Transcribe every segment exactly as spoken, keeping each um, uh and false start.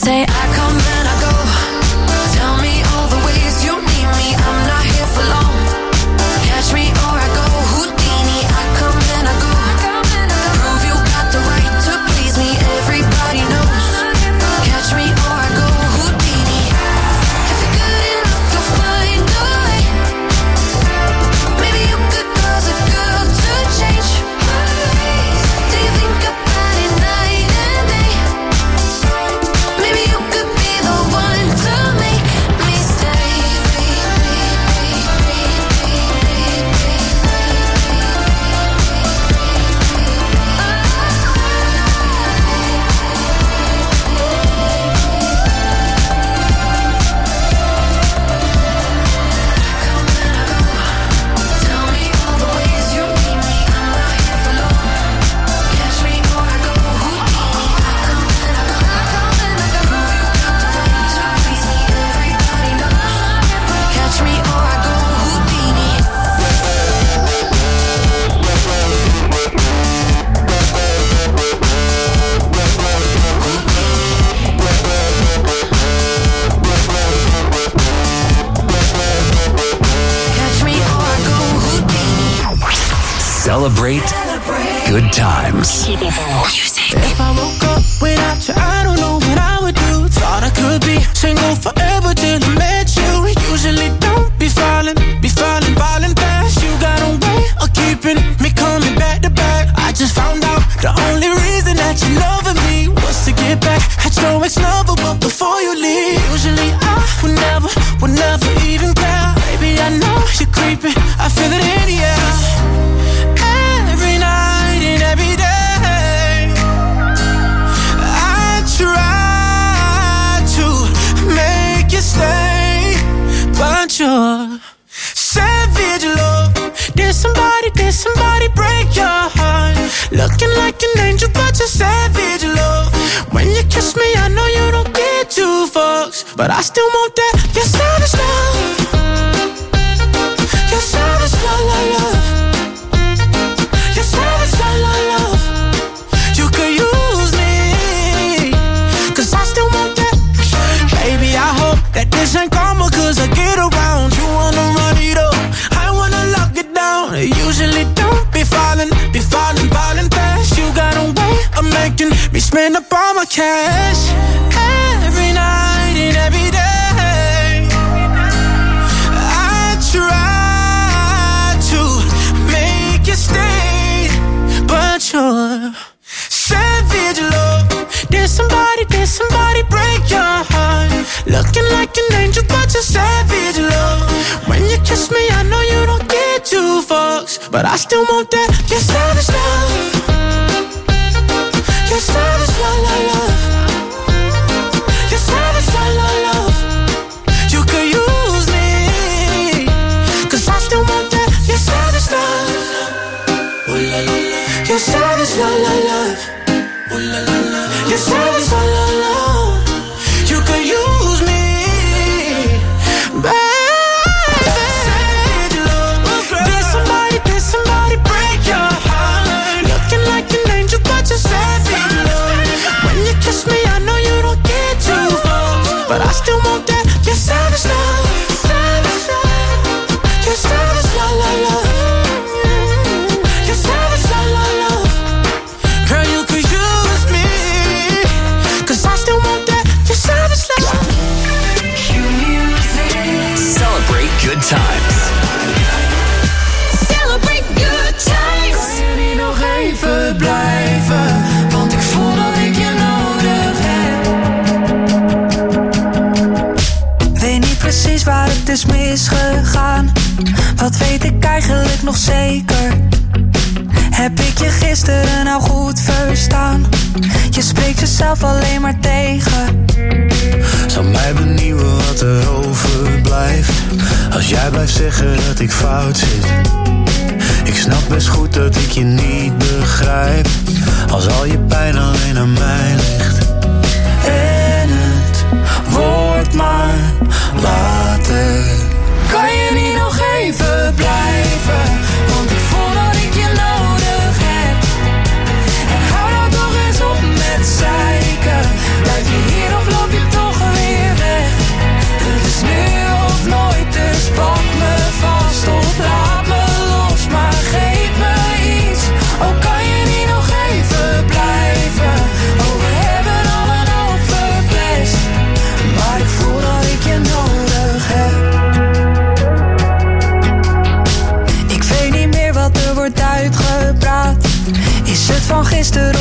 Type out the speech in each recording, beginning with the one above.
say I come and I go. Tell me all the ways you need me. I'm not here for long. Catch me or I go Houdini. I come and I go. Prove you got the right to please me. Everybody knows. Catch me or I go Houdini. If you're good enough, you'll find a way. Maybe you could cause a girl to change. Do you think about it night and day? Maybe you could be the one to make me stay. Tell me all the ways you need me. I'm not here for long. Catch me or I go Houdini. I come and I go. Prove you got the right to please me. Everybody knows. Catch me or I go Houdini. Catch me or I go Houdini. Celebrate good times. If I woke up without you, I don't know what I would do. Thought I could be single forever till I met you. Usually don't be falling, be falling, falling fast. You got a way of keeping me coming back to back. I just found out the only reason that you loving me was to get back at your ex-lover, but before you leave, usually I would never, would never even care. Baby, I know you're creeping, I feel it in the air. Every night and every day, I try to make you stay, but you're savage love. Did somebody, did somebody break your heart? Looking like an angel, but you're savage love. When you kiss me, I know you don't get two fucks, but I still want that. Your savage love. Your savage love, love, love. Your savage love, love, love. You could use me, cause I still want that. Baby, I hope that this ain't karma, cause I get around. You wanna run it up, I wanna lock it down. Usually don't be falling, be falling, falling fast. You got a way of making me spend up all my cash. Every night and every day, I try to make you stay, but you're savage love. Did somebody, did somebody break your heart? Looking like an angel, but you're savage love. When you kiss me, I know you don't get two fucks, but I still want that. Your savage love. Your savage love, love, love. Your savage love, love, love. You could use me, cause I still want that. Your savage love. Ooh la la la. Your savage love, love, love. Ooh la la la. Your savage love, love, love. You could use me, baby. Savage love. Did somebody, did somebody break your heart? Looking like an angel, but you're savage love. When you kiss me, I know you don't get two fucks, but I still want that. Your savage love. Savage love. Your savage love, love, love. Your savage love, love, love. Girl, you could use me, cause I still want that. Your savage love. Celebrate good times. Celebrate good times. Kan je niet nog even blijven? Want ik voel dat ik je nodig heb. Weet niet precies waar het is misgegaan. Wat weet ik eigenlijk nog zeker? Heb ik je gisteren nou goed verstaan? Je spreekt jezelf alleen maar tegen. Zal mij benieuwen wat er overblijft als jij blijft zeggen dat ik fout zit. Ik snap best goed dat ik je niet begrijp als al je pijn alleen aan mij ligt. En het wordt maar later. Kan je niet nog even blijven? Want ik voel dat ik je nodig heb. En hou nou toch eens op met zeiken. Blijf je hier of loop je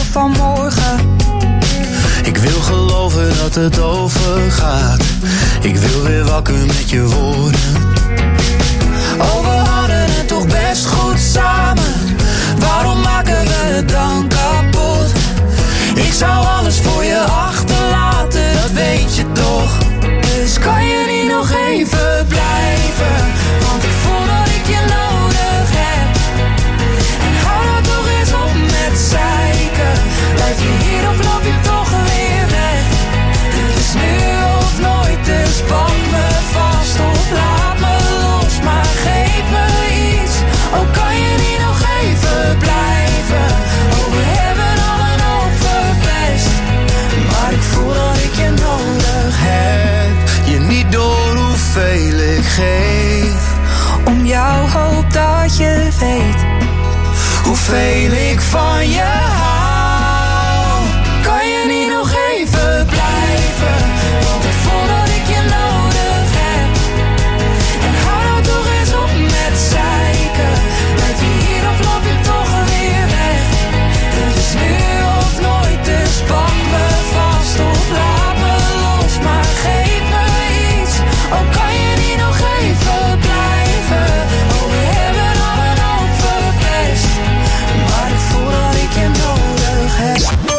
van morgen. Ik wil geloven dat het overgaat. Ik wil weer wakker met je woorden. Oh, we hadden het toch best goed samen. Waarom maken we het dan kapot? Ik zou alles voor je achterlaten, dat weet je toch. Dus kan je niet nog even blijven? Want ik voel dat ik je nodig heb. En hou dat toch eens op met zeiken. Blijf je hier of loop je toch weer weg? Het is nu of nooit, dus pak me vast of laat me los. Maar geef me iets, oh kan je niet nog even blijven? Oh we hebben al een hoop verpest, maar ik voel dat ik je nodig heb. Je niet door hoeveel ik geef. Om jou hoop dat je weet hoeveel ik van je hou. Kan je niet nog even blijven? Want ik voel dat ik je nodig heb. En hou nou toch eens op met zeiken. Blijf je hier of loop je toch weer weg? Het is nu of nooit, dus pak me vast of laat me los. Maar geef me iets, oh kan je niet nog even blijven? Oh we hebben al een hoop verpest, maar ik voel dat ik je nodig heb.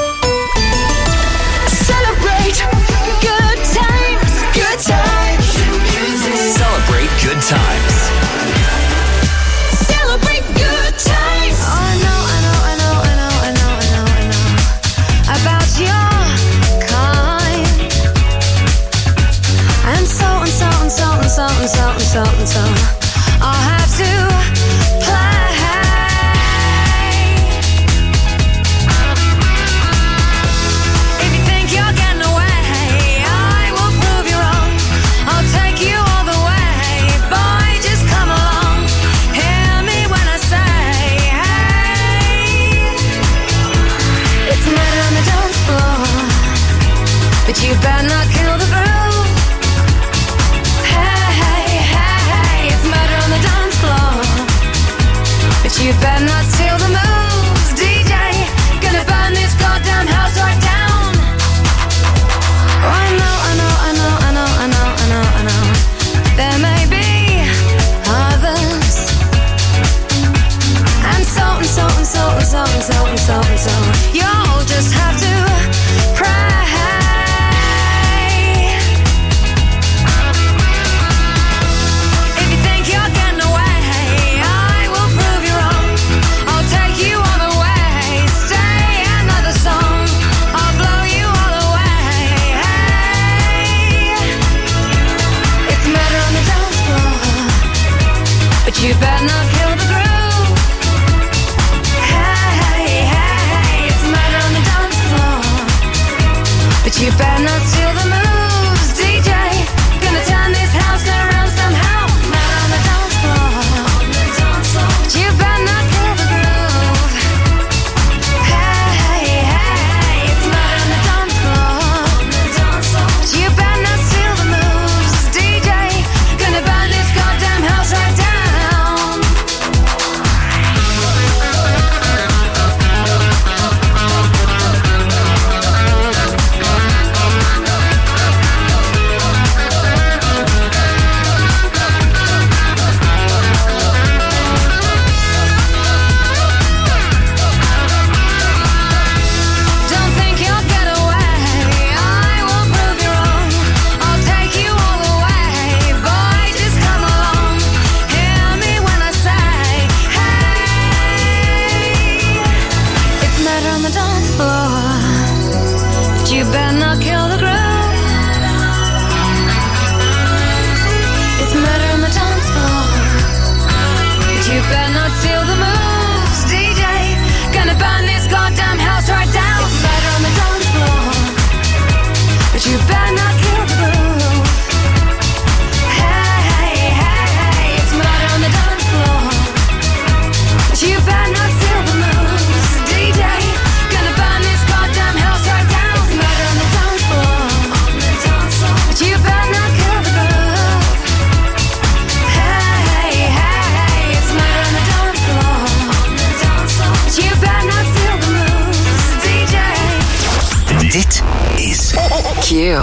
Celebrate good times, good times. Celebrate good times. Celebrate good times. Oh, I know, I know, I know, I know, I know, I know, I know about your kind. And so and so and so and so and so and so and so I'll have to play. If you think you're getting away, I will prove you wrong. I'll take you all the way. Boy, just come along. Hear me when I say, hey. It's murder on the dance floor, but you better not kill the groove. Hey, hey, hey, hey. It's murder on the dance floor, but you better not steal the moves. D J, gonna burn this goddamn house right down. Oh, I know, I know, I know, I know, I know, I know, I know. There may be others, and so and so and so and so and so and so and so. You'll just have to pray. If you think you're getting away, I will prove you wrong. I'll take you all the way. Stay another song, I'll blow you all away. Hey, it's murder on the dance floor, but you better not kill the groove. Hey, hey, hey, it's murder on the dance floor,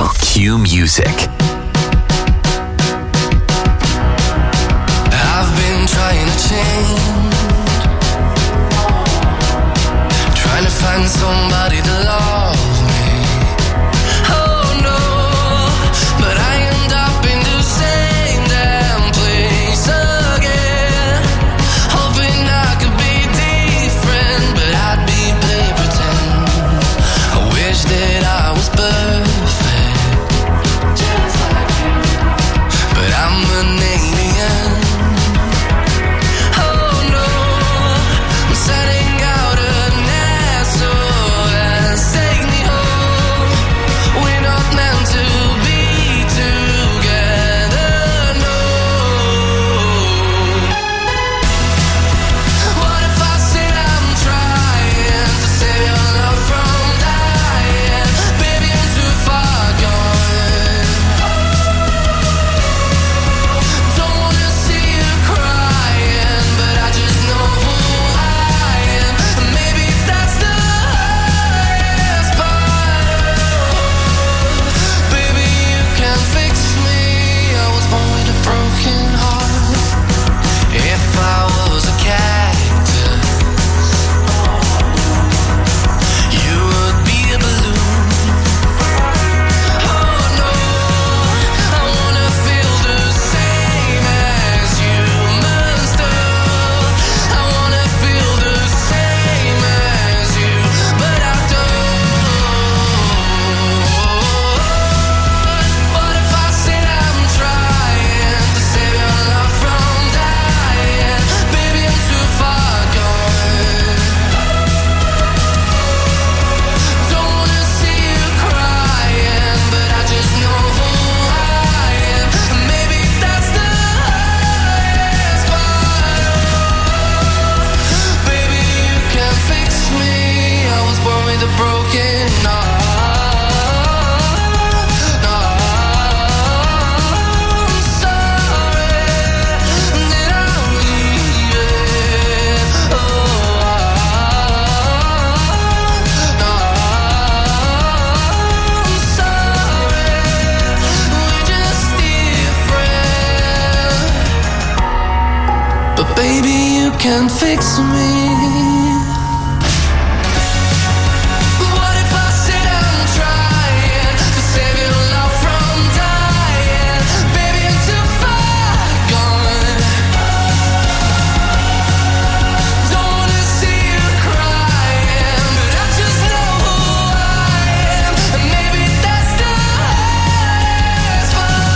Q Music. I've been trying to change, trying to find somebody to love me. Oh no, but I end up in the same damn place again, hoping I could be different, but I'd be play pretend. I wish that I was perfect, just like you, but I'm an alien. Oh no, I'm setting out an S O S, take me home. We're not meant to be together, no. What if I said I'm trying to save your love from dying? Baby, I'm too far gone. Don't wanna see you crying, but I just know who I am. And maybe that's the hardest part. Baby, you can fix me. I was born with a broken heart. If I was a cactus, you would be a balloon. Oh no, I wanna feel the same as humans do. I wanna feel the same as you, but I don't. What if I said I'm trying to save your love from dying? Baby, I'm too far gone. Don't wanna see you crying, but I just know who I am. And maybe that's the hardest part. Baby, you can fix me. I was born with a broken heart. No, I'm sorry that I'm leaving. Oh, no, I'm sorry. We're just different. But baby, you can fix me. What if I said I'm trying to save your love from dying? Baby, I'm too far gone. Don't wanna see you crying, but I just know who I am. And maybe that's the hardest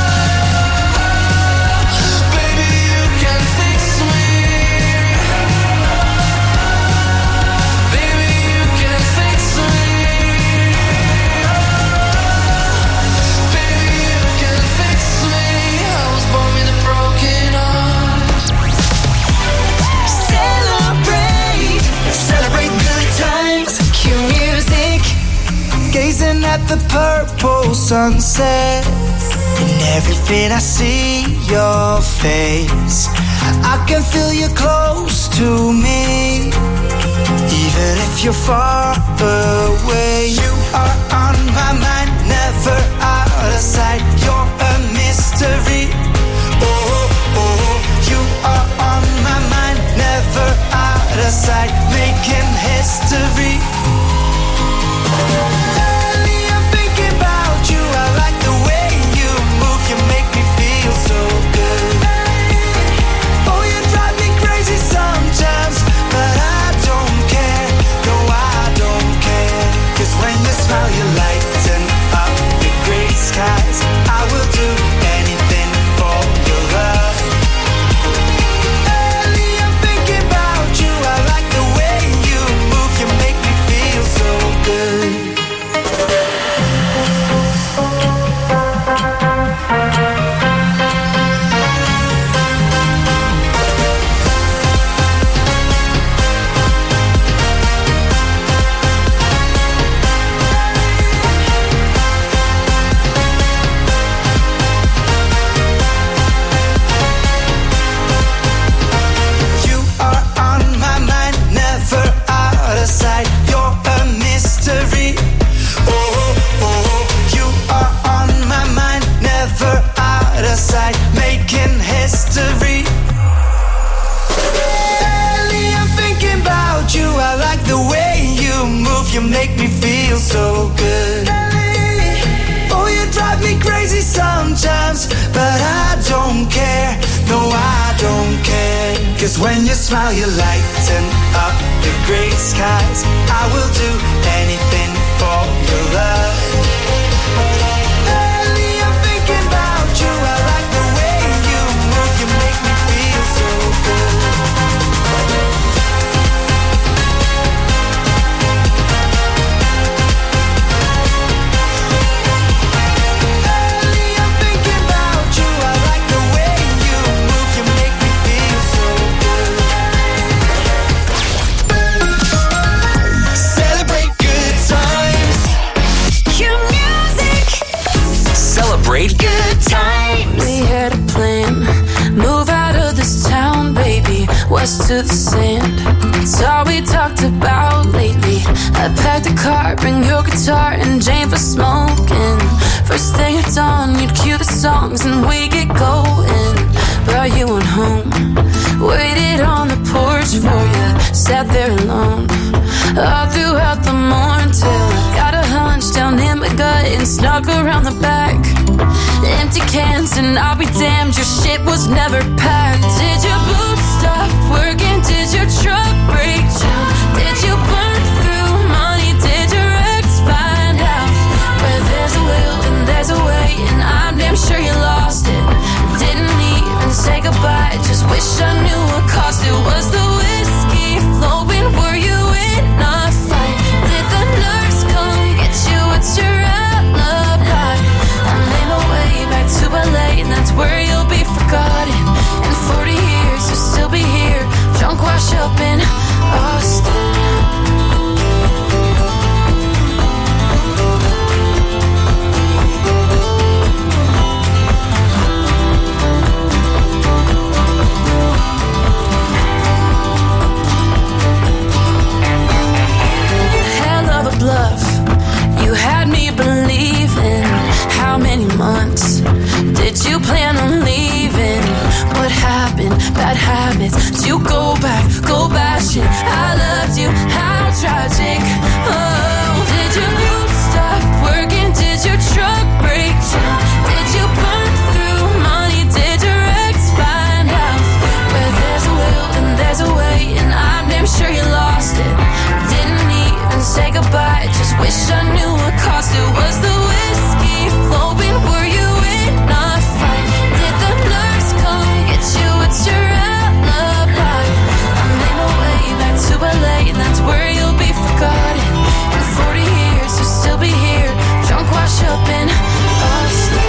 part. Baby, you can fix me. Baby, you can fix me. Baby, you can fix me. I was born with a broken heart. Celebrate, celebrate good times. Q Music. Gazing at the purple sunset, and everything I see your face. I can feel you close to me, even if you're far away. You are on my mind, never out of sight. You're a mystery. Oh, oh, you are on my mind, never out of sight, making history. Lately I'm thinking about you. I like the way you move. You make me feel so good. Oh, you drive me crazy sometimes, but I don't care. No, I don't care. 'Cause when you smile, you lighten up the gray skies. I will do anything for 'Cause when you smile you lighten up the gray skies. I will do anything for your love. Lately I'm thinking about you. I like the way you move. You make me feel so good. Celebrate good times. We had a plan, move out of this town, baby, west to the sand. It's all we talked about lately. I packed a car, bring your guitar and Jane for smoking. First thing at dawn, you'd cue the songs and we get going. But you went home, waited on the porch for you, sat there alone all throughout the morning till I got a hunch down in my gut and snuck around the back. Empty cans and I'll be damned, your shit was never packed. Did your boots stop working? Did your truck break down? Did you burn through money? Did your ex find out? Where there's a will and there's a way, and I'm damn sure you lost it. Didn't even say goodbye, just wish I knew what cost it. Was the whiskey flowing? Were you in a fight? Did the nurse come get you? What's your alibi? I made my way back to L A, and that's where you'll be forgotten. In forty years you'll still be here, drunk, wash up in Austin. Bluff. You had me believing. How many months did you plan on leaving? What happened? Bad habits. Did you go back? Go bashing. I loved you. How tragic. Oh, did your boots stop working? Did your truck break down? Did you burn through money? Did your ex find out? Where there's a will and there's a way, and I'm damn sure you lost it. Didn't even say goodbye, just wish I knew what cost it. Was the whiskey flowing? Were you in a fight? Did the nurse come get you? What's your alibi? I made my way back to L A, and that's where you'll be forgotten. In forty years you'll still be here, drunk, wash up in Austin.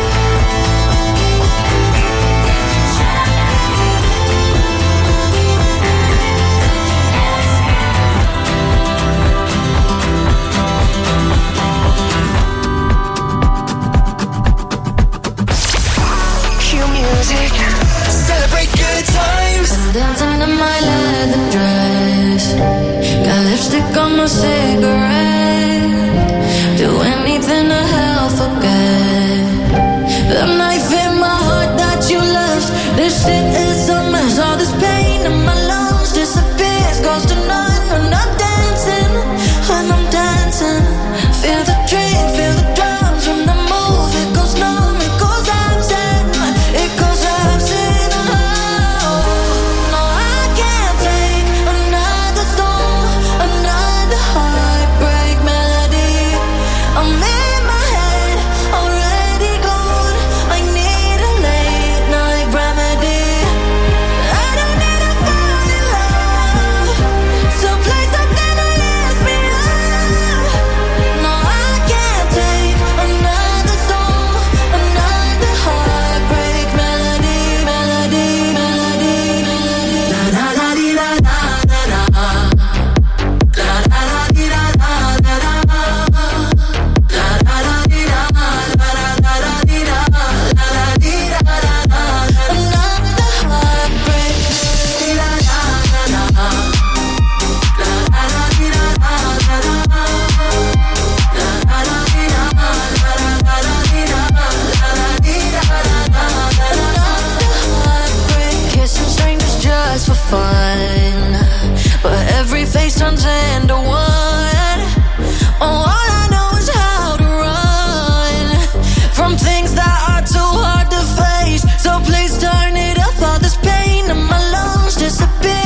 Celebrate good times. I'm dancing in my leather dress, got lipstick on my cigarette. Do anything to help forget the knife in my heart that you left. This shit is a mess. All this pain in my lungs disappears, goes to none. And I'm dancing, and I'm dancing. Feel the drink, feel the drums from the move. It goes numb, it goes absent, it goes absent. Oh, no, I can't take another song, another heartbreak melody. I'm in my head, already gone. I need a late night remedy. I don't need to fall in love, so play something that lifts me up. No, I can't take another song, another heartbreak melody, melody, melody, melody. La la la di la la la la. La la la di la la la la. La la la di la la la la la di la la la di la la la. Another heartbreak. Di la la la la. La la la di la la la la. La la la di la la la la la di la la la di la la la. Another heartbreak. Kissing strangers just for fun, but every face turns into one. Oh, all I know is how to run from things that are too hard to face. So please turn it up, all this pain in my lungs disappear.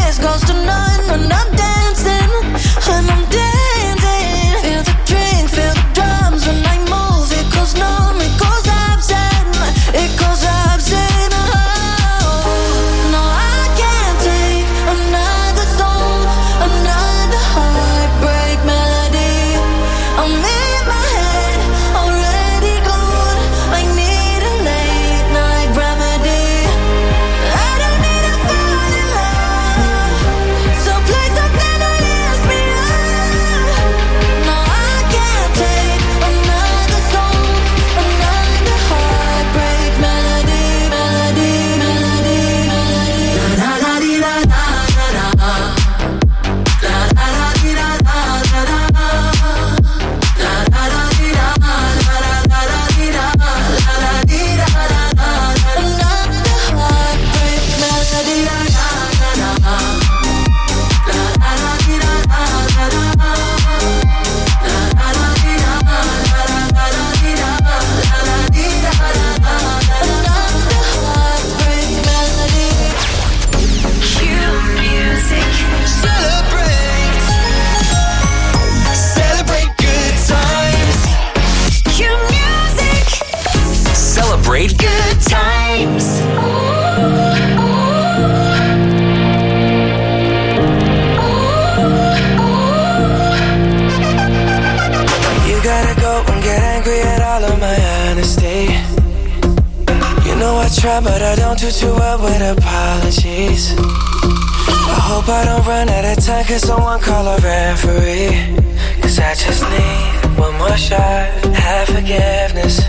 try, but I don't do too well with apologies. I hope I don't run out of time, cause someone call a referee. Cause I just need one more shot, have forgiveness.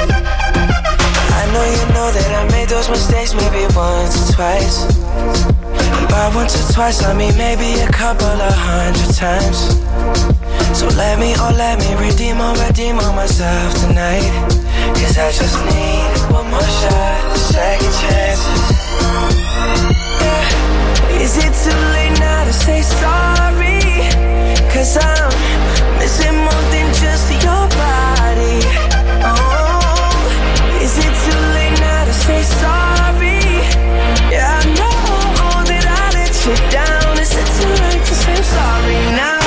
I know you know that I made those mistakes maybe once or twice. And by once or twice I mean maybe a couple of hundred times. So let me, oh let me redeem or redeem on myself tonight. Cause I just need one more shot, second chances. Yeah. Is it too late now to say sorry? Cause I'm missing more than just your body. Oh, is it too late now to say sorry? Yeah, I know that I let you down. Is it too late to say I'm sorry now?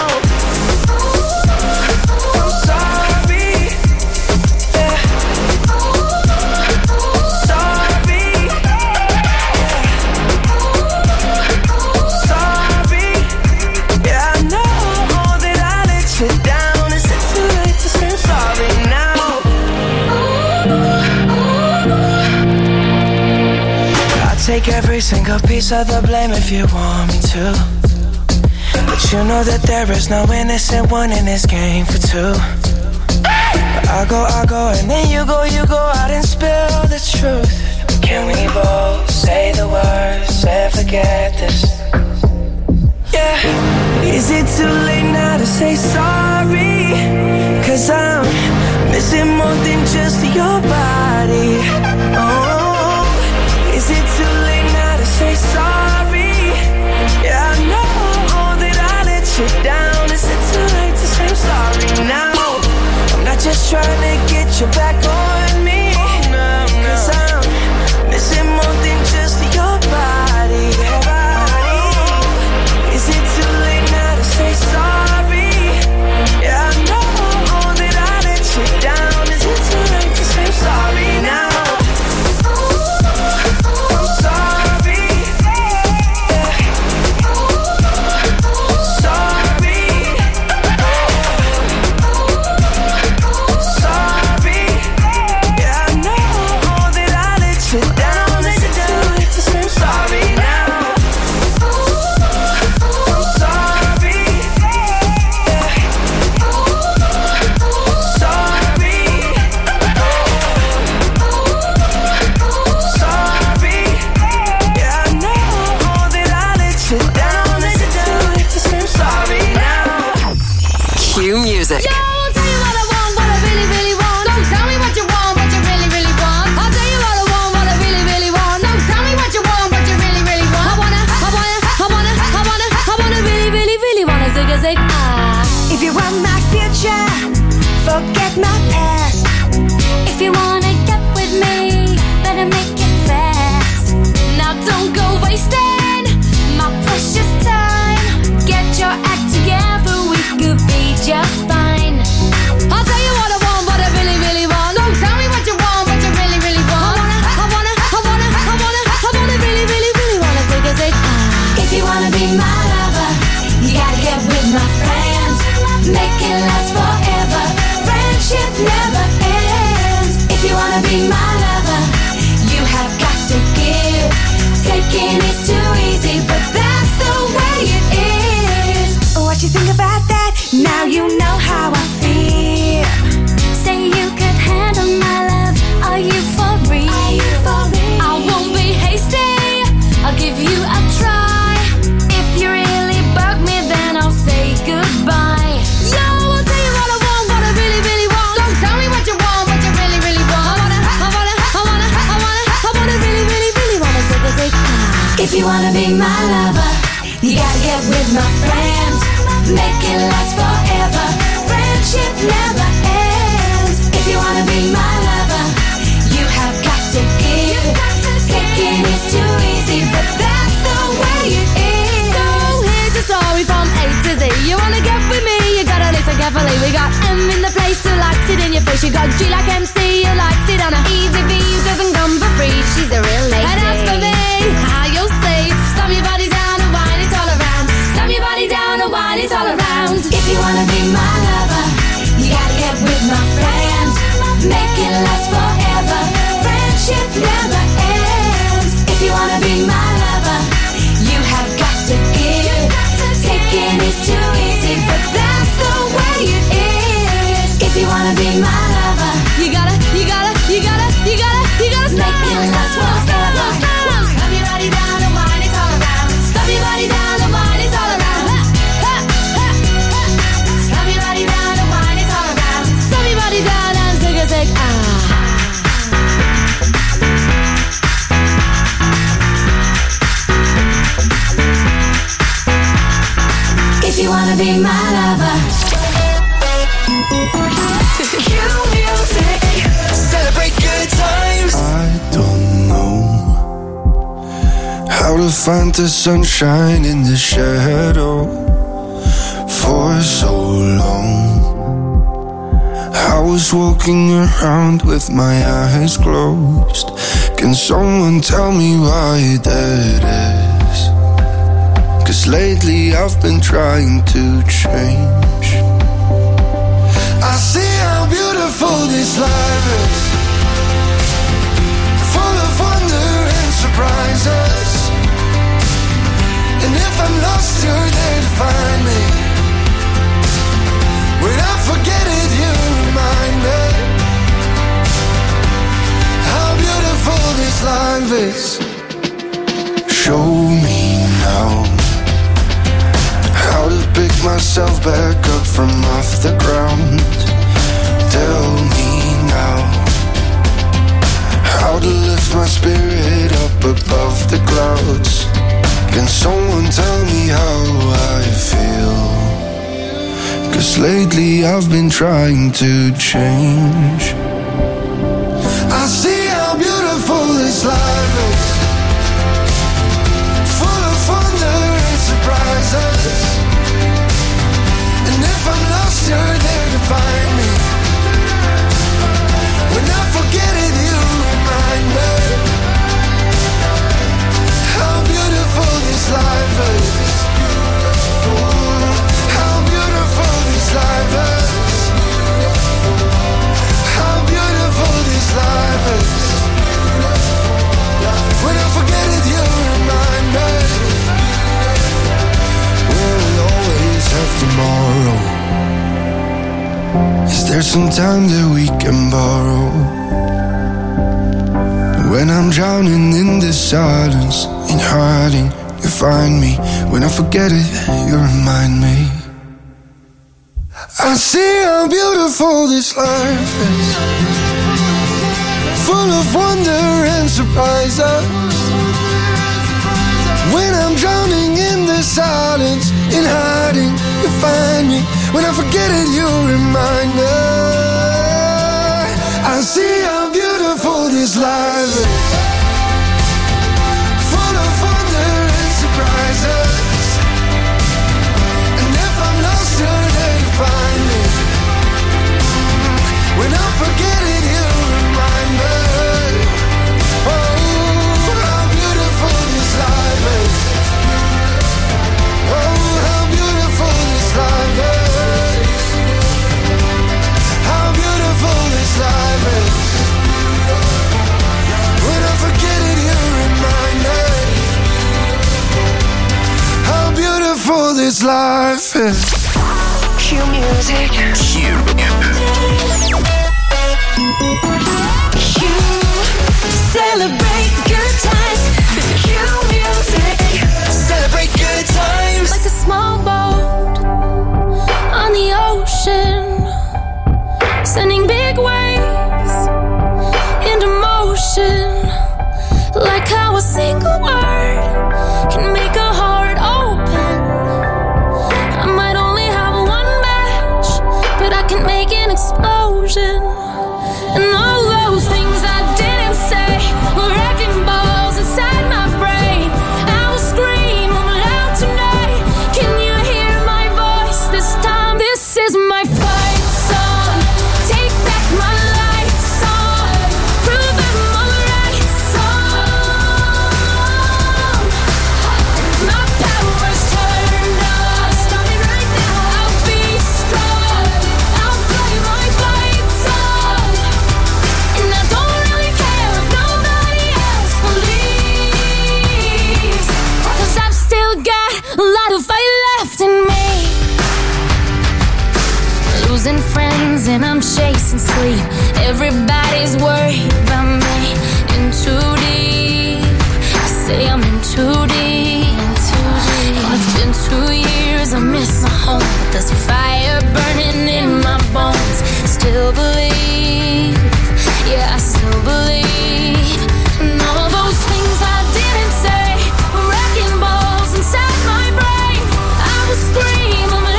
I'm sorry. Yeah. Sorry. Yeah. Sorry. Yeah, I know that I let you down. Is it too late to say I'm sorry now? Take every single piece of the blame if you want me to. But you know that there is no innocent one in this game for two. But I go, I go, and then you go, you go out and spill the truth. But can we both say the words and forget this? Yeah. Is it too late now to say sorry? Cause I'm missing more than just your body. Oh, is it too late now to say sorry? Yeah, I know that I let you down. Is it too late to say I'm sorry now? I'm not just trying to get you back on me. No, no. Cause I'm missing more than just your body. Is it too late now to say sorry? Yeah, I know that I let you down. Is it too late to say I'm sorry now? Music. Yo, I'll tell you what I want, what I really, really want. Don't tell me what you want, what you really, really want. I'll tell you what I want, what I really, really want. Don't tell me what you want, what you really, really want. I wanna, I wanna, I wanna, I wanna, I wanna really, really, really wanna zig a zig ah. If you want my future, forget my past. If you wanna get with me, better make it fast. Now don't go wasting my precious time. Get your act together, we could be just fine. I'll tell you what I want, what I really, really want. Don't tell me what you want, what you really, really want. I wanna, I wanna, I wanna, I wanna, I wanna really, really, really wanna zig a zig ah. If you wanna be my lover, you gotta get with my friends. Make it last forever. Friendship never ends. If you wanna be my lover, you have got to give. Taking is too easy, but that's the way it is. What you think about that? Now you know how I feel. Say you could handle my love. Are you for real? Are you for real? I won't be hasty. I'll give you a try. If you really bug me, then I'll say goodbye. Yo, I'll tell you what I want, what I really, really want. Don't tell me what you want, what you really, really want. I wanna, I wanna, I wanna, I wanna, I wanna really, really, really wanna zig a zig ah. If you wanna be my lover, you gotta get with my friends. Make it last forever. Friendship never ends. If you wanna be my lover, you have got to give. Taking is too easy, but that's the way it is. So here's the story from A to Z. You wanna get with me, you gotta listen carefully. We got M in the place who likes it in your face. You got G like M C, who likes it on a easy V, who doesn't come for free. She's a real lady. And as for me, how you'll say, slam your body down and wine it all around. Slam your body down and wine it all around. If you wanna be my lover, you gotta get with my friends. Make it last forever. Friendship never ends. wanna be my lover? Cue music, celebrate good times. I don't know how to find the sunshine in the shadow for so long. I was walking around with my eyes closed. Can someone tell me why that is? 'Cause lately I've been trying to change. I see how beautiful this life is, full of wonder and surprises. And if I'm lost, you're there to find me. When I forget it, you remind me how beautiful this life is. Show me now how to pick myself back up from off the ground. Tell me now how to lift my spirit up above the clouds. Can someone tell me how I feel? 'Cause lately I've been trying to change. I see how beautiful this life is, full of wonder and surprises. And if I'm lost, you're there to find me. When I forget it, you remind me how beautiful this life is. How beautiful this life is. How beautiful this life is. When I forget it, you remind me. We'll always have tomorrow. Is there some time that we can borrow? When I'm drowning in the silence, in hiding, you find me. When I forget it, you remind me. I see how beautiful this life is, full of wonder and surprises. When I'm drowning in the silence, in hiding, you find me. When I forget it, you remind me. I see how beautiful this life is, full of wonder and surprises. And if I'm lost, you're there to find me. When I forget it, you remind me. Oh, how beautiful this life is. Oh, how beautiful this life is. How beautiful this life is. When I forget it, you remind me how beautiful this life is. Cue music. Cue music. Cue. Celebrate good times. Cue music. Celebrate good times. Like a small boat on the ocean, sending big waves into motion. Like how a single word can make a heart open. I might only have one match, but I can make an explosion. And all those things I didn't say were wrecking balls inside my brain. I will scream loud tonight. Can you hear my voice this time? This is my fight song. Take back my life song. Prove I'm alright song. My power's turned on. Stop me right now. I'll be strong. I'll play my fight song. And I don't really care if nobody else believes, 'cause I've still got a lot of fight left in me. Losing friends and I'm chasing sleep. Everybody's worried about me. In too deep. I say I'm in too deep. And it's been two years, I miss my home, but there's a fire burning in my bones. Still believe, yeah, I still believe. And all those things I didn't say were wrecking balls inside my brain. I will scream.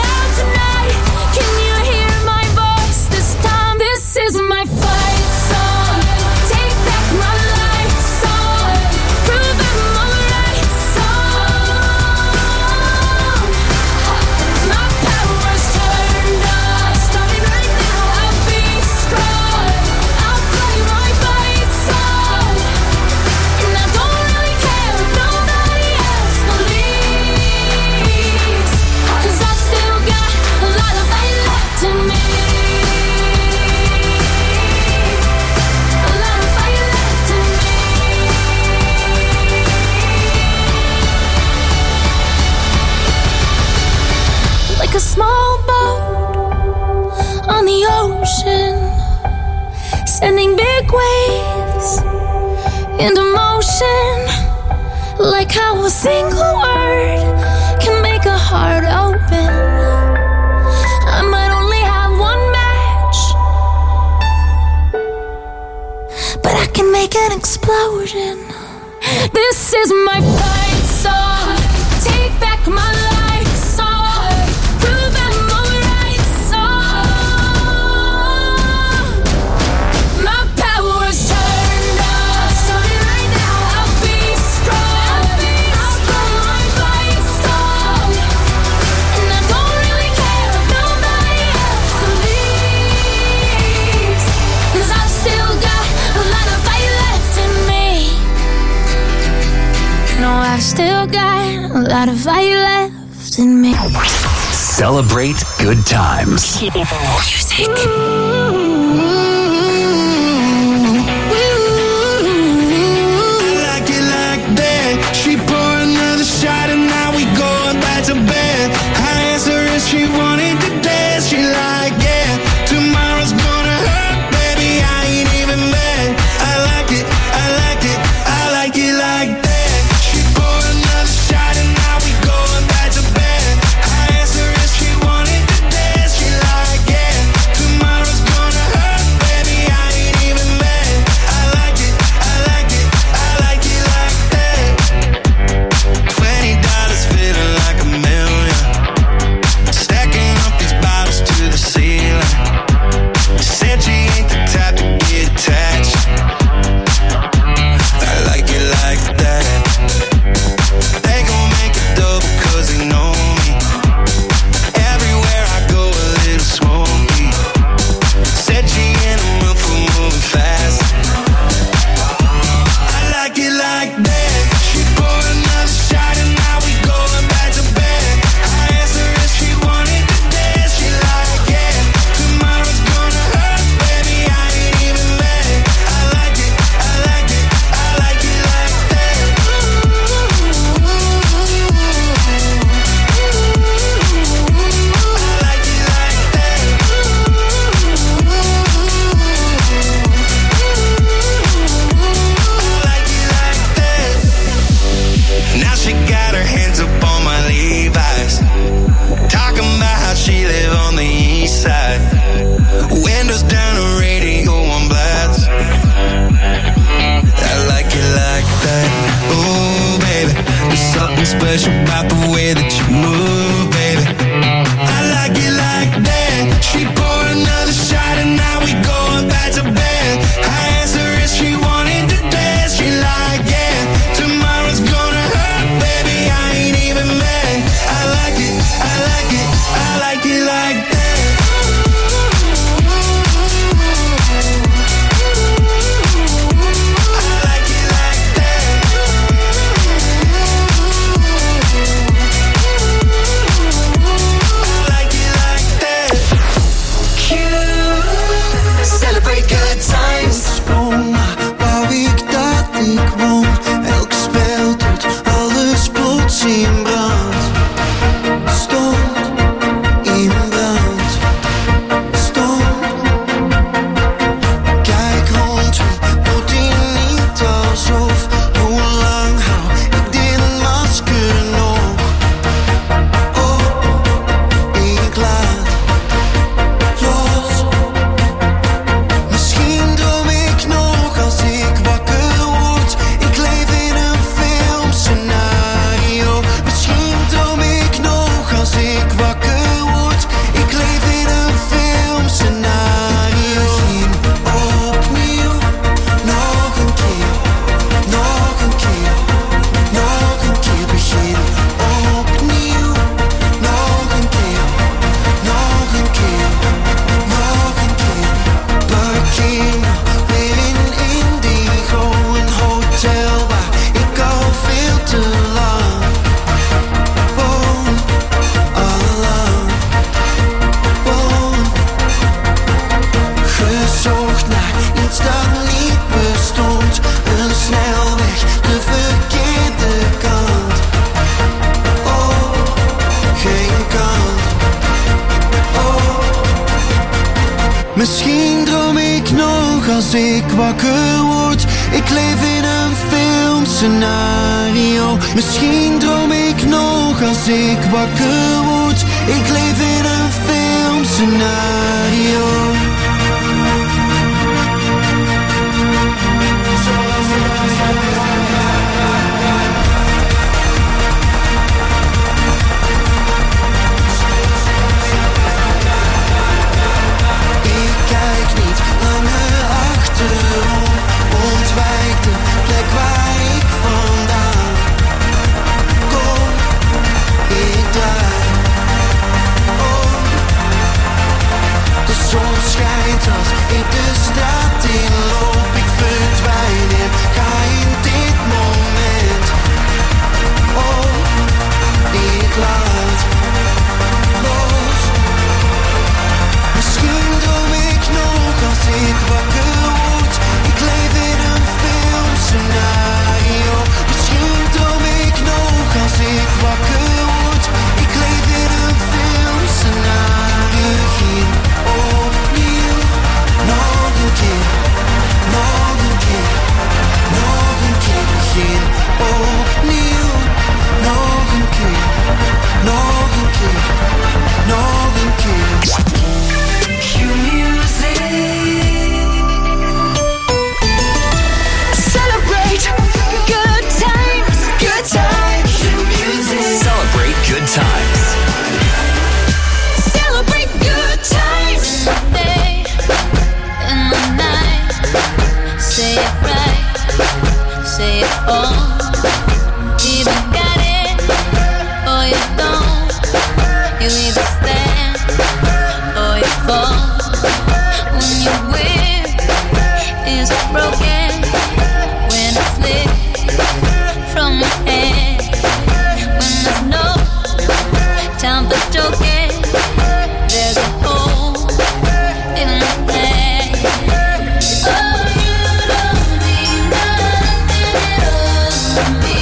like a small boat on the ocean, sending big waves into motion. Like how a single word can make a heart open. I might only have one match, but I can make an explosion. This is my fight song. Take back my life song. Prove I'm alright song. My power's turned up. Starting right now, I'll be strong. I'll blow my fight song. And I don't really care if nobody else believes. 'Cause I've still got a lot of fight left in me. No, I've still got a lot of fight left in me. Celebrate good times. Music. Like it like that. She pour another shot and now we going back to bed. I answer if she wanted to dance. She like, yeah, tomorrow's gonna hurt, baby, I ain't even mad. I like it, I like it, I like it like that. She pour another shot and now we going back to bed. I answer if she wanted to dance. She like, yeah, tomorrow's gonna hurt, baby, I ain't even mad. I like it, I like it, I like it like that. Twenty dollars feeling like a million. Stacking up these bottles to the ceiling. Said she ain't the type to get attached. I like it like that. They gon' make it double 'cause they know me. Everywhere I go a little smoky. Said she in the mood for moving fast. I like it like that. She pour another shot and now we going back to bed. I asked her if she wanted to dance. She like, yeah, tomorrow's gonna hurt, baby, I ain't even mad. I like it, I like it, I like it like that. I like it like that. I like it like that. Now she got her hands up on my Levi's, talking about how she live on the east side. Windows down, the radio on blast. I like it like that. Ooh, baby, there's something special about the way that you move, baby. I like it like that. She pour another shot and now we going back to bed. I asked her if she wanted to dance. She like, yeah, tomorrow's gonna hurt, baby, I ain't even mad. I like it, I like it, I like it like that. I like it like that. I like it like that. Celebrate good times. Sprong waar ik dat ik woon. Elk spel tot alles plots in brand. Stond in brand. Stond. Kijk rond me, tot in niet alsof. Hoe lang hou ik dit masker nog? Oh, ik laat los. Misschien droom ik nog als ik wakker word. Ik leef in een filmscenario. als ik wakker word. Ik leef in een filmscenario. Misschien droom ik nog als ik wakker word. Ik leef in een filmscenario. Ontwijk de plek waar ik vandaan kom. Ik draai om. De zon schijnt als ik de straat inloop. Ik verdwijn en ga in dit moment. Oh, ik laat los. Misschien droom ik nog als ik wakker word. Ik leef in een filmscenario. Misschien droom ik nog als ik wakker word. Ik leef in een filmscenario. Begin opnieuw. Nog een keer. Nog een keer. Nog een keer. Begin opnieuw. Nog een keer. Nog een keer. Nog een keer. Cue music. Celebrate good times, good times. Celebrate good times. Celebrate good times. Day in the night. Say it right, say it all. Either got it or you don't. You either stand or you fall. When your will is broken, when it's lit from your head, when there's no time for joking, there's a hole in the head. Oh, you don't mean nothing at all to me.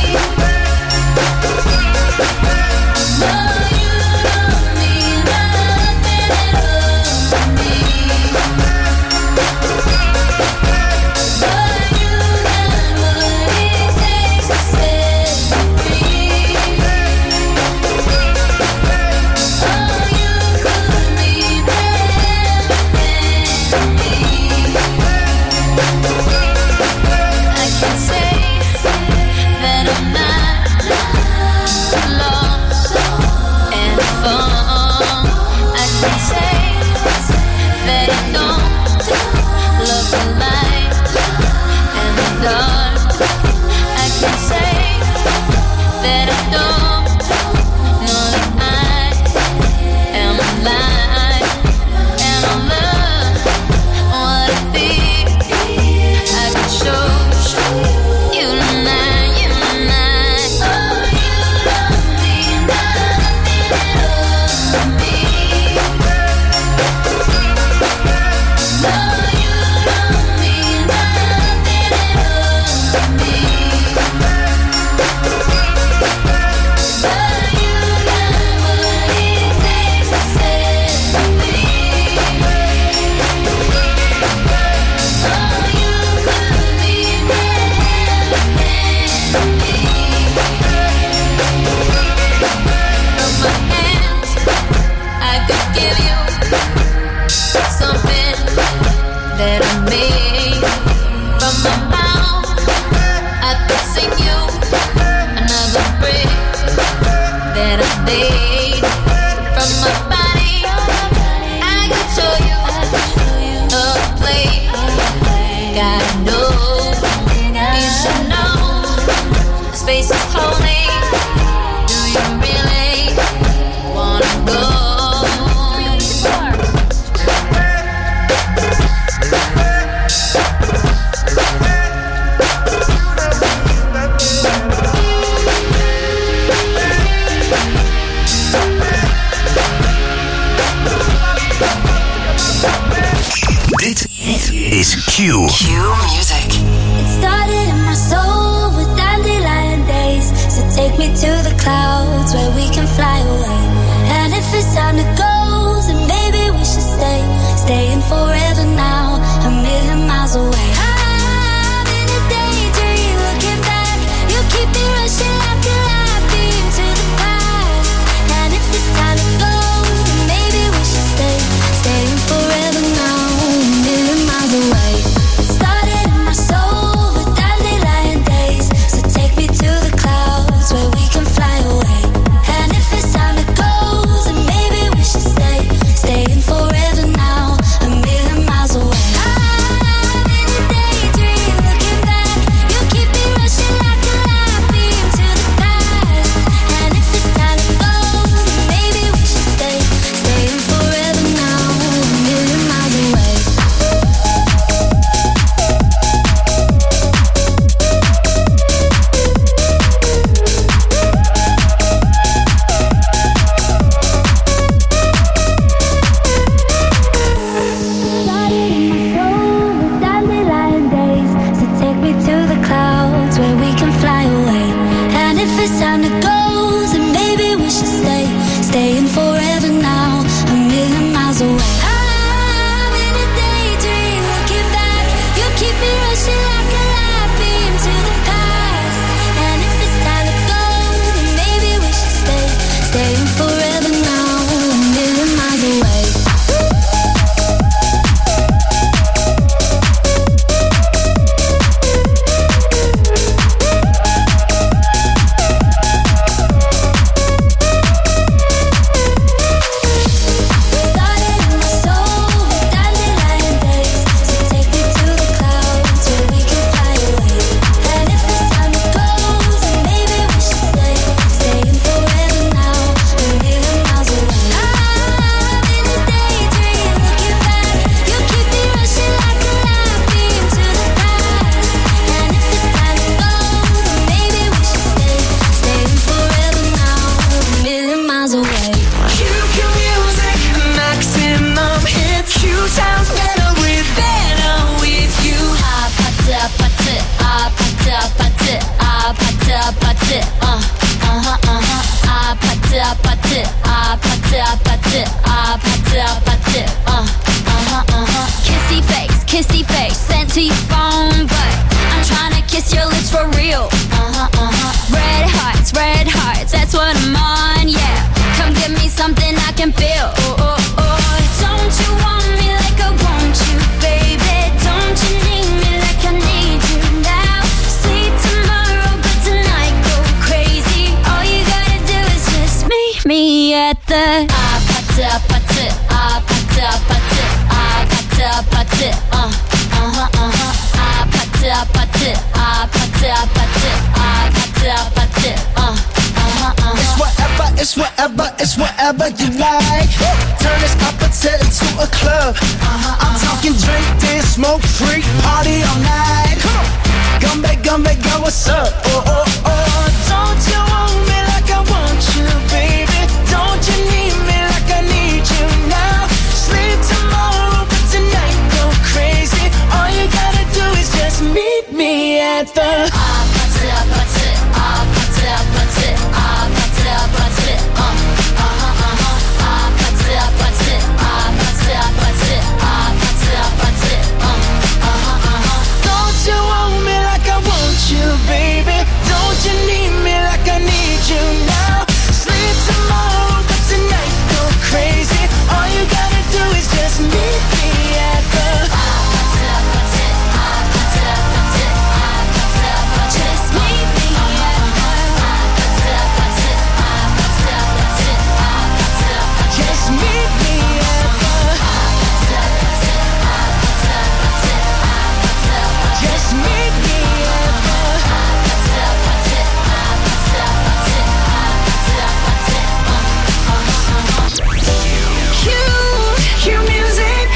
No, you don't mean nothing at all to me. But you got what it takes to set me free. Oh, you could mean everything to me. I can say that I'm not lost and found. I can say that I don't love the light and the dark. I can say that I don't know that I am alive and I love what I feel. I can show you tonight, you tonight. Oh, you don't mean nothing at all to me. No, you don't mean nothing at all to me. But you got what it takes to set me free. Oh, you could mean everything to me. From my hands, I could give you something that I made. From my mouth, I could sing you another break that I made. From my body, I could show you a place. Gotta know, you should know, space is holy. Do you really wanna go? Dit is Q. Q music. It started in my soul with dandelion days. So take me to the clouds where we can fly away. And if it's time to go, then maybe we should stay. Staying forever now, a million time to go, then maybe we should stay, staying forever now, a million miles away. I'm in a daydream, looking back. You keep me rushing like a light beam to the past. And if it's time to go, then maybe we should stay, staying forever now, a million miles away. Kissy face, kissy face, sent to your phone, but I'm trying to kiss your lips for real. Uh-huh, uh-huh. Red hearts, red hearts, that's what I'm on, yeah. Come give me something I can feel. Oh, oh, oh. Don't you want me like I want you, baby? Don't you need me like I need you now? Sleep tomorrow, but tonight go crazy. All you gotta do is just meet me at the Ah-pa-ta-pa-ta, ah-pa-ta-pa-ta, ah-pa-ta-pa-ta, uh, uh-huh, uh-huh. Ah-pa-ta-pa-ta, ah-pa-ta-pa-ta, ah-pa-ta-pa-ta, uh, uh-huh, uh-huh. It's whatever, it's whatever, it's whatever you like. Turn this opposite into a club. Uh-huh, I'm talking drink, dance, smoke, freak, party all night. Come on, gumbe, gumbe, girl, what's up? Oh, oh, oh. Don't you want me like I want you, baby? Don't you need me like I need you now? Sleep tomorrow, but tonight go crazy. All you gotta do is just meet me at the Ah-pa-ta-pa-ta, ah-pa-ta-pa-ta, ah-pa-ta-pa-ta, uh, uh-huh, uh-huh. Ah-pa-ta-pa-ta, ah-pa-ta-pa-ta, ah-pa-ta-pa-ta, uh, uh-huh, uh-huh. Don't you want me like I want you, baby? Don't you need me like I need you now? Sleep tomorrow, but tonight go crazy. All you gotta do is just meet me at the Ah-pa-ta-pa-ta, ah-pa-ta-pa-ta, ah-pa-ta-pa-ta, just meet me at the Ah-pa-ta-pa-ta, ah-pa-ta-pa-ta, ah-pa-ta-pa-ta, just meet me at the Ah-pa-ta-pa-ta, ah-pa-ta-pa-ta, ah-pa-ta-pa-ta, just meet me at the Ah-pa-ta-pa-ta, ah-pa-ta-pa-ta, ah-pa-ta-pa-ta, uh, uh-huh, uh-huh. Cue, cue music.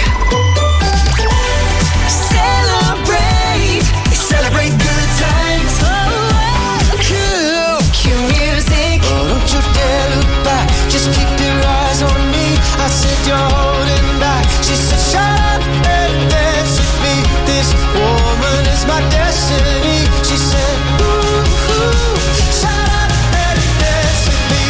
Celebrate, celebrate good times. cue, cue music. Oh, don't you dare look back. Just keep your eyes on me. I said you're holding back. She said, shut up and dance with me. This woman is my destiny. She said, ooh, ooh, shut up and dance with me.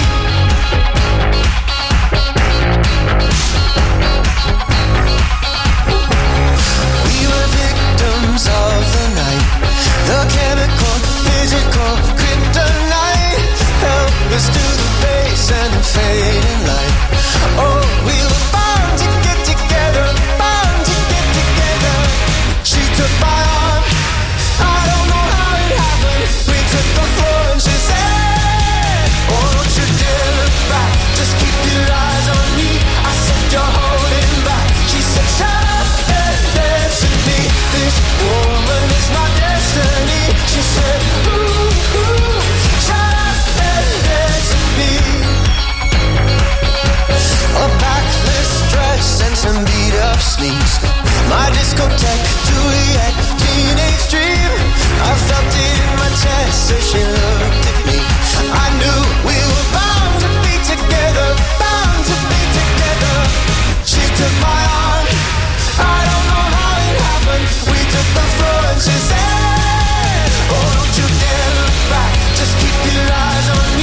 We were victims of the night. The chemical, physical, kryptonite. Help us to the base and the fading light. Oh, we were bound to get together, bound to get together. She took my arm, I don't know how it happened. We took the floor and she said, oh, don't you dare look back. Just keep your eyes on me. I said you're holding back. She said, shut up and dance with me. This woman is my destiny. She said, ooh, ooh, shut up and dance with me. A backless dress and some beat up sleeves. My discotheque, Juliet, teenage dream. I felt it in my chest as she looked at me. I knew we were bound to be together, bound to be together. She took my arm, I don't know how it happened. We took the floor and she said, oh, don't you dare look back. Just keep your eyes on me.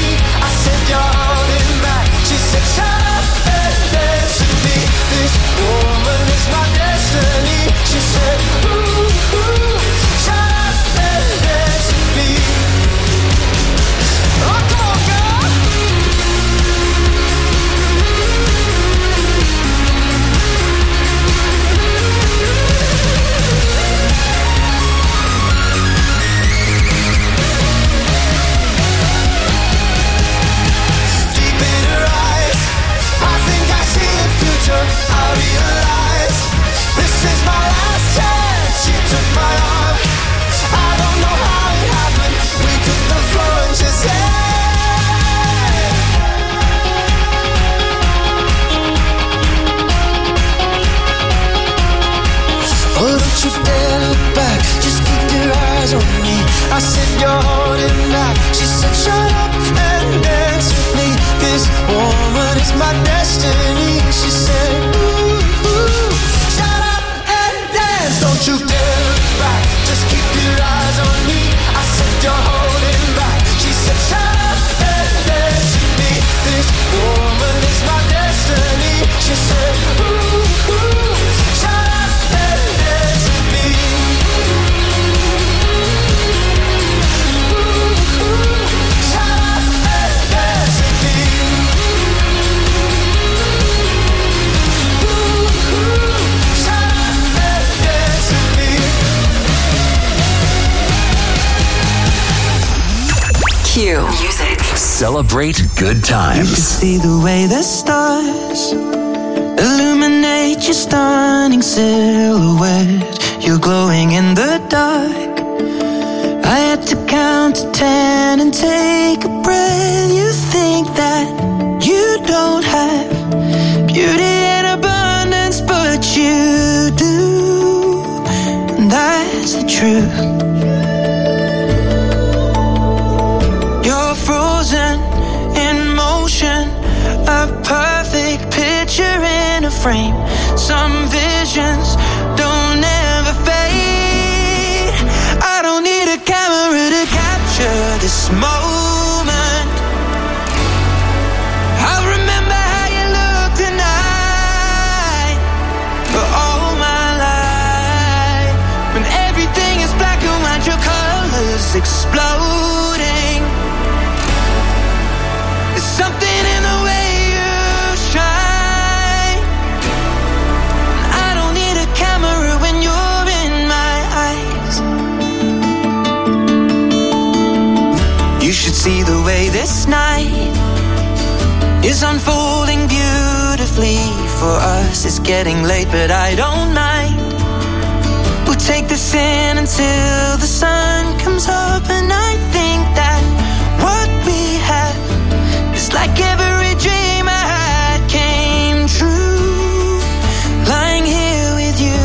I said, you're holding back. She said, shut up and dance with me. This woman is my destiny. She said, ooh, ooh, shut up and dance. Don't you dare look back. Just keep your eyes on me. I said, you're holding back. She said, shut up and dance with me. This woman is my destiny. She said, ooh, ooh, shut up and dance with me. Ooh, ooh, shut up and dance with me. Ooh, ooh, shut up and dance with me. Q Music. Celebrate good times. You can see the way the stars illuminate your stunning silhouette. You're glowing in the dark. I had to count to ten and take a breath. You think that you don't have beauty in abundance, but you do. And that's the truth. You're frozen in motion, a perfect picture in a frame. Some visions don't ever fade. I don't need a camera to capture this moment. I'll remember how you look tonight for all my life. When everything is black and white, your colors exploding. There's something in the way you shine. I don't need a camera when you're in my eyes. You should see the way this night is unfolding beautifully for us. It's getting late, but I don't mind. We'll take this in until the sun comes up, and I think that what we have is like every dream I had came true. Lying here with you.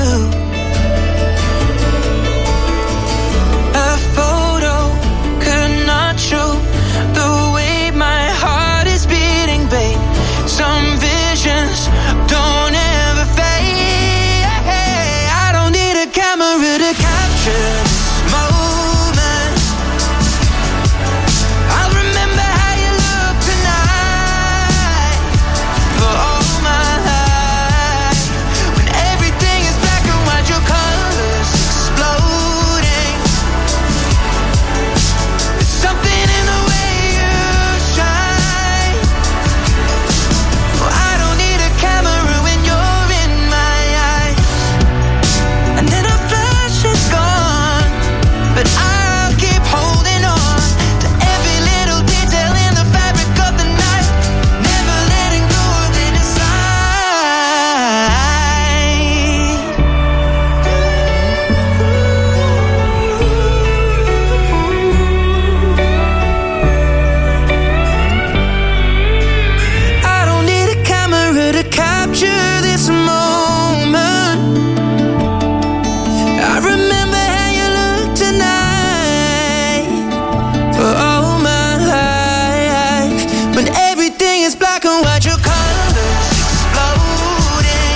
A photo could not show the way my heart is beating, babe. Some visions don't ever fade. I don't need a camera to capture this moment. I'll remember how you look tonight for all my life. When everything is black and white, your colors exploding. There's something in the way you shine. Well, I don't need a camera when you're in my eyes. And then a flash is gone, but I'll keep holding on to every little detail in the fabric of the night, never letting go of it inside. I don't need a camera to capture this moment. I remember how you look tonight for all my life. When everything is black and white, your colors exploding.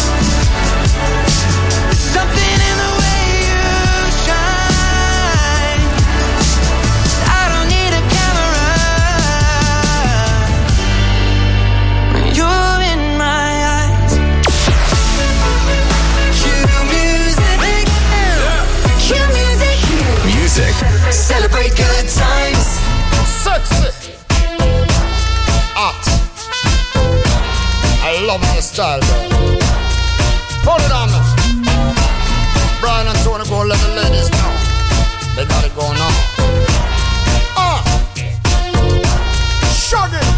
There's something in the way you shine. I don't need a camera when you're in my eyes. Cue music. Cue music. Music. Celebrate good times. Sexy. Hot. I love my style, girl. Put it on me. Brian and Tony, go let the ladies know. They got it going on. Ah. Shut it.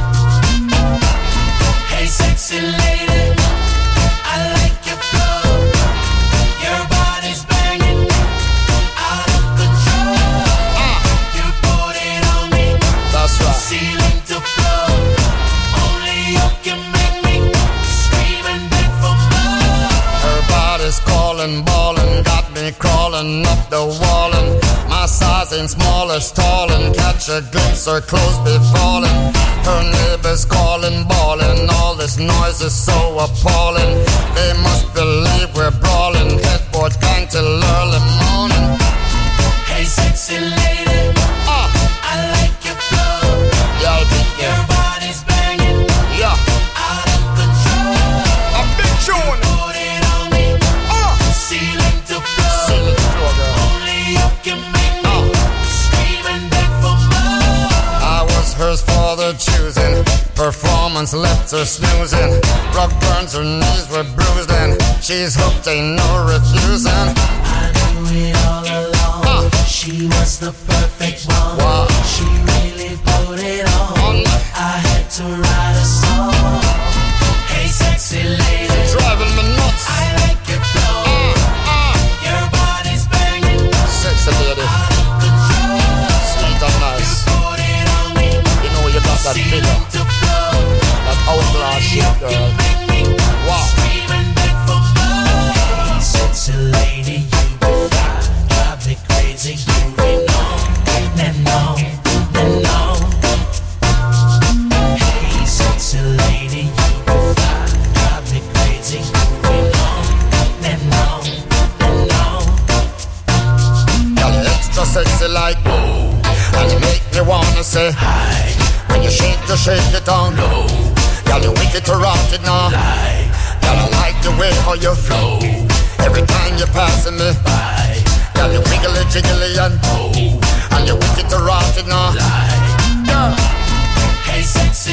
Hey, sexy lady, I like your flow. Your body's banging, out of control. Ah. You put it on me, That's right. ceiling to floor. Only you can make me scream and beg for more. Her body's calling, balling, got me crawling up the wall, and my size ain't small as tall, and catch a glimpse her clothes be falling. Her neighbors calling, bawling, all this noise is so appalling. They must believe we're brawling, headboard bang till early morning. Hey sexy lady, uh. I like your flow. Yeah, I think your yeah. body's banging, yeah, out of control. A big tune. Put it on me, uh. ceiling to floor. Ceiling to floor, girl. Only you can make me uh. scream and beg for more. I was hers for the choosing. Performance left her snoozing. Rock burns, her knees were bruised, and she's hooked, ain't no refusing. I knew it all along. Uh. She was the perfect one. Wow. She really put it on. on. I had to write a song. Hey, sexy lady, driving me nuts. I like your flow. Uh, uh. Your body's banging, sexy lady, out of control. Sweet and nice. You put it on me. You know you got that figure, that hourglass shape, girl. Wow. Scream and beg for more. Hey, sexy lady, you be fly, drive me crazy. You be on and on and on. Hey, sexy lady, you be fly, drive me crazy. You be on and on and on. Girl, you extra sexy like whoa, and you make me wanna say hi. When you shake, you shake it down low. Girl, you wicked to rot it now. Lie. Girl, I like the way how you flow. Every time you're passing me by. Girl, you wiggly jiggly and oh, and you wicked to rot it now. Lie. Yeah. Hey, sexy